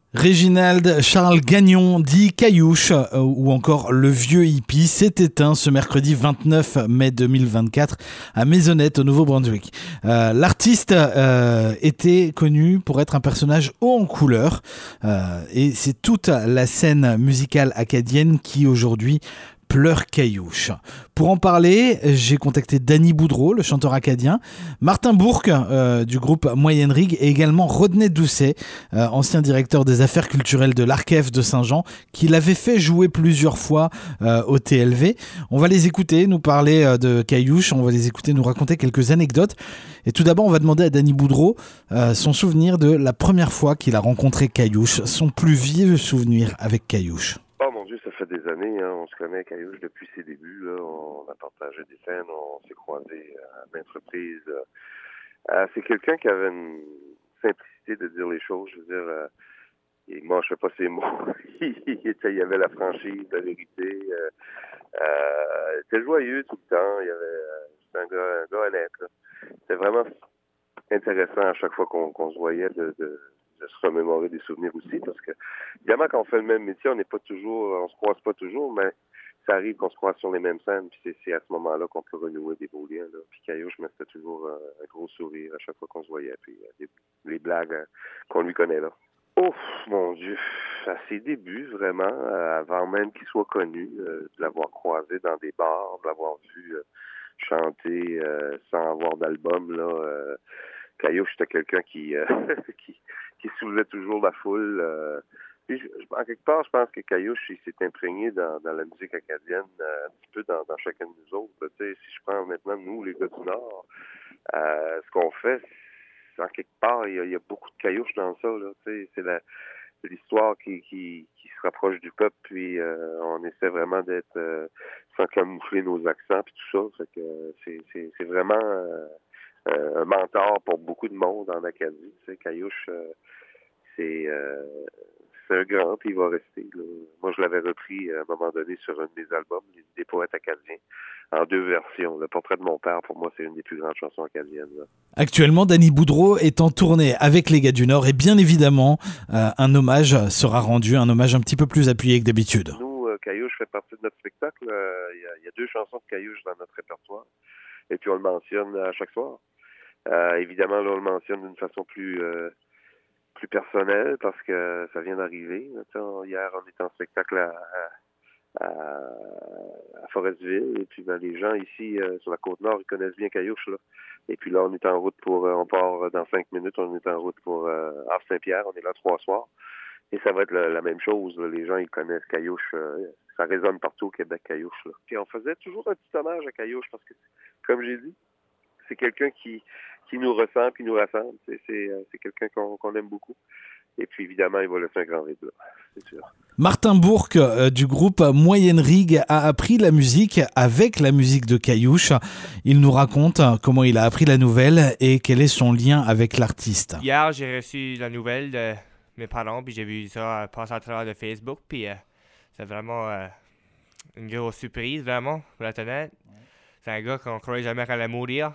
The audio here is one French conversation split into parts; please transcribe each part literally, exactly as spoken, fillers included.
Réginald Charles Gagnon, dit Caillouche, euh, ou encore le vieux hippie, s'est éteint ce mercredi vingt-neuf mai deux mille vingt-quatre à Maisonnette, au Nouveau-Brunswick. Euh, l'artiste euh, était connu pour être un personnage haut en couleur, euh, et c'est toute la scène musicale acadienne qui aujourd'hui pleure Caillouche. Pour en parler, j'ai contacté Danny Boudreau, le chanteur acadien, Martin Bourque euh, du groupe Moyenne Rigue et également Rodney Doucet, euh, ancien directeur des affaires culturelles de l'A R C E F de Saint-Jean, qui l'avait fait jouer plusieurs fois euh, au T L V. On va les écouter nous parler euh, de Caillouche, on va les écouter nous raconter quelques anecdotes. Et tout d'abord, on va demander à Danny Boudreau euh, son souvenir de la première fois qu'il a rencontré Caillouche, son plus vieux souvenir avec Caillouche. Oh mon Dieu, ça fait des années, hein. On se connaît, Caillouche, depuis ses débuts. Là. On a partagé des scènes, on s'est croisés à maintes reprises. Euh, c'est quelqu'un qui avait une simplicité de dire les choses. Je veux dire, euh, il ne mâchait pas ses mots. il, était, il avait la franchise, la vérité. Euh, euh, il était joyeux tout le temps. Il avait, euh, c'était un gars, un gars honnête. Là. C'était vraiment intéressant à chaque fois qu'on, qu'on se voyait de... de de se remémorer des souvenirs aussi, parce que, évidemment, quand on fait le même métier, on n'est pas toujours, on se croise pas toujours, mais ça arrive qu'on se croise sur les mêmes scènes, puis c'est, c'est à ce moment-là qu'on peut renouer des beaux liens, là. Puis Caillouche me mettait toujours euh, un gros sourire à chaque fois qu'on se voyait, puis euh, les, les blagues euh, qu'on lui connaît, là. Ouf, mon Dieu, à ses débuts, vraiment, euh, avant même qu'il soit connu, euh, de l'avoir croisé dans des bars, de l'avoir vu euh, chanter euh, sans avoir d'album, là, euh, Caillouche, c'était quelqu'un qui, euh, qui qui soulevait toujours la foule. Euh, puis, je, en quelque part, je pense que Caillouche, il s'est imprégné dans, dans la musique acadienne, euh, un petit peu dans, dans chacun de nous autres. Tu sais, si je prends maintenant, nous, les gars du Nord, euh, ce qu'on fait, c'est, en quelque part, il y, a, il y a beaucoup de Caillouche dans ça. Là, tu sais, c'est, la, c'est l'histoire qui, qui, qui se rapproche du peuple, puis euh, on essaie vraiment d'être, euh, sans camoufler nos accents, puis tout ça. Fait que c'est, c'est, c'est vraiment... Euh, un mentor pour beaucoup de monde en Acadie. Tu sais, Caillouche, euh, c'est, euh, c'est un grand, puis il va rester. Là. Moi, je l'avais repris à un moment donné sur un de mes albums, Les, des poètes acadiens, en deux versions. Le portrait de mon père, pour moi, c'est une des plus grandes chansons acadiennes. Là. Actuellement, Danny Boudreau est en tournée avec les gars du Nord et bien évidemment, euh, un hommage sera rendu, un hommage un petit peu plus appuyé que d'habitude. Nous, euh, Caillouche fait partie de notre spectacle. Il euh, y, y a deux chansons de Caillouche dans notre répertoire, et puis on le mentionne à chaque soir. Euh, évidemment, là, on le mentionne d'une façon plus euh, plus personnelle parce que ça vient d'arriver. Attends, hier, on était en spectacle à, à, à Forestville et puis ben, les gens ici euh, sur la Côte-Nord, ils connaissent bien Caillouche. Là. Et puis là, on est en route pour, euh, on part dans cinq minutes, on est en route pour euh, Havre-Saint-Pierre, on est là trois soirs. Et ça va être la, la même chose. Là. Les gens, ils connaissent Caillouche. Euh, ça résonne partout au Québec, Caillouche. Là. Puis on faisait toujours un petit hommage à Caillouche parce que, comme j'ai dit, c'est quelqu'un qui, qui nous ressent, qui nous rassemble. C'est, c'est, c'est quelqu'un qu'on, qu'on aime beaucoup. Et puis, évidemment, il va laisser un grand vide, là. C'est sûr. Martin Bourque euh, du groupe Moyenne Rigue a appris la musique avec la musique de Caillouche. Il nous raconte comment il a appris la nouvelle et quel est son lien avec l'artiste. Hier, j'ai reçu la nouvelle de mes parents, puis j'ai vu ça passer à travers de Facebook, puis euh, c'est vraiment euh, une grosse surprise, vraiment, pour être honnête. C'est un gars qu'on ne croyait jamais qu'elle allait mourir.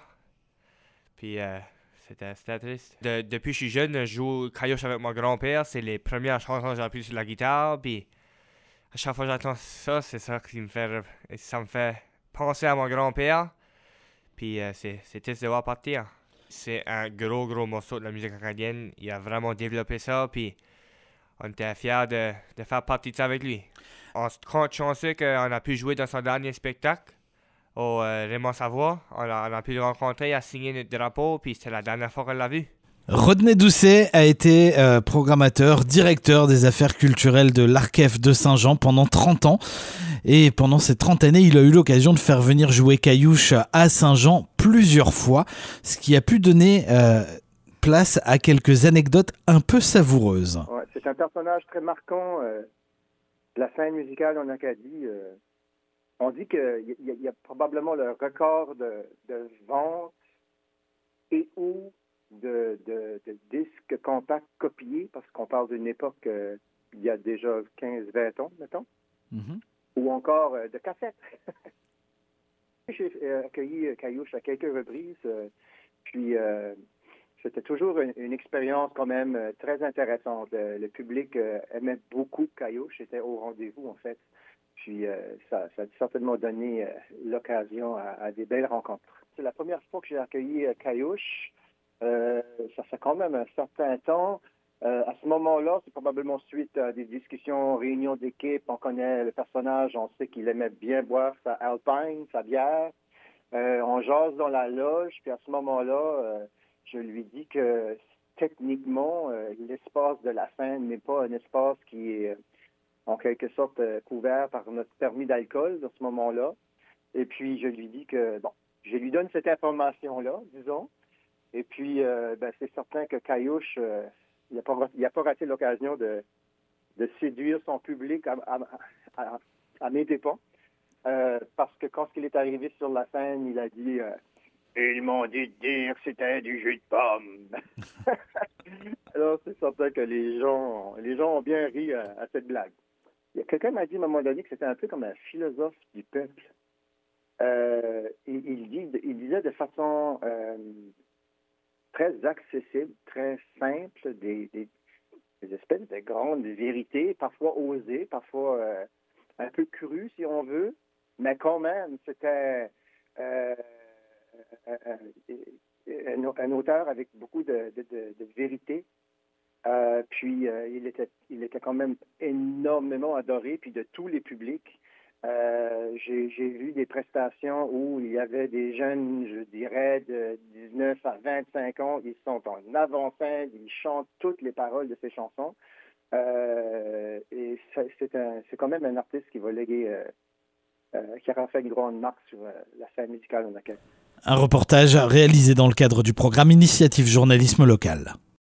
Puis euh, c'était, c'était triste. De, depuis que je suis jeune, je joue Caillouche avec mon grand-père. C'est les premières chansons que j'ai apprises sur la guitare. Puis à chaque fois que j'entends ça, c'est ça qui me fait, ça me fait penser à mon grand-père. Puis euh, c'est, c'est triste de voir partir. C'est un gros, gros morceau de la musique acadienne. Il a vraiment développé ça. Puis on était fiers de, de faire partie de ça avec lui. On se compte chanceux qu'on a pu jouer dans son dernier spectacle. Au euh, Raymond Savoie, on a, on a pu le rencontrer, il a signé notre drapeau, puis c'était la dernière fois qu'on l'a vu. Rodney Doucet a été euh, programmateur, directeur des affaires culturelles de l'A R C E F de Saint-Jean pendant trente ans. Et pendant ces trente années, il a eu l'occasion de faire venir jouer Caillouche à Saint-Jean plusieurs fois, ce qui a pu donner euh, place à quelques anecdotes un peu savoureuses. Ouais, c'est un personnage très marquant euh, de la scène musicale en Acadie. Euh. On dit qu'il y, y a probablement le record de, de vente et ou de, de, de disques compacts copiés, parce qu'on parle d'une époque, euh, il y a déjà quinze vingt ans, mettons, mm-hmm. ou encore euh, de cassettes. J'ai euh, accueilli Caillouche à quelques reprises, euh, puis euh, c'était toujours une, une expérience quand même euh, très intéressante. Euh, le public euh, aimait beaucoup Caillouche, était au rendez-vous en fait. Puis euh, ça, ça a certainement donné euh, l'occasion à, à des belles rencontres. C'est la première fois que j'ai accueilli euh, Caillouche. Euh, ça fait quand même un certain temps. Euh, à ce moment-là, c'est probablement suite à des discussions, réunions d'équipe. On connaît le personnage, on sait qu'il aimait bien boire sa Alpine, sa bière. Euh, on jase dans la loge, puis à ce moment-là, euh, je lui dis que techniquement, euh, l'espace de la scène n'est pas un espace qui est en quelque sorte euh, couvert par notre permis d'alcool à ce moment-là. Et puis, je lui dis que, bon, je lui donne cette information-là, disons. Et puis, euh, ben, c'est certain que Caillouche, euh, il n'a pas, il a pas raté l'occasion de, de séduire son public à, à, à, à mes dépens. Euh, parce que quand il est arrivé sur la scène, il a dit euh, « Ils m'ont dit de dire que c'était du jus de pomme. » Alors, c'est certain que les gens, les gens ont bien ri à, à cette blague. Il y a quelqu'un m'a dit à un moment donné que c'était un peu comme un philosophe du peuple. Euh, il, il, dit, il disait de façon euh, très accessible, très simple, des, des, des espèces de grandes vérités, parfois osées, parfois euh, un peu crues, si on veut, mais quand même, c'était euh, un, un auteur avec beaucoup de, de, de, de vérité. Euh, puis, euh, il, était, il était quand même énormément adoré, puis de tous les publics. Euh, j'ai, j'ai vu des prestations où il y avait des jeunes, je dirais, de dix-neuf à vingt-cinq ans. Ils sont en avant-scène, ils chantent toutes les paroles de ces chansons. Euh, et c'est, c'est, un, c'est quand même un artiste qui va léguer, euh, euh, qui aura fait une grande marque sur euh, la scène musicale en Acadie. Un reportage réalisé dans le cadre du programme Initiative Journalisme Local.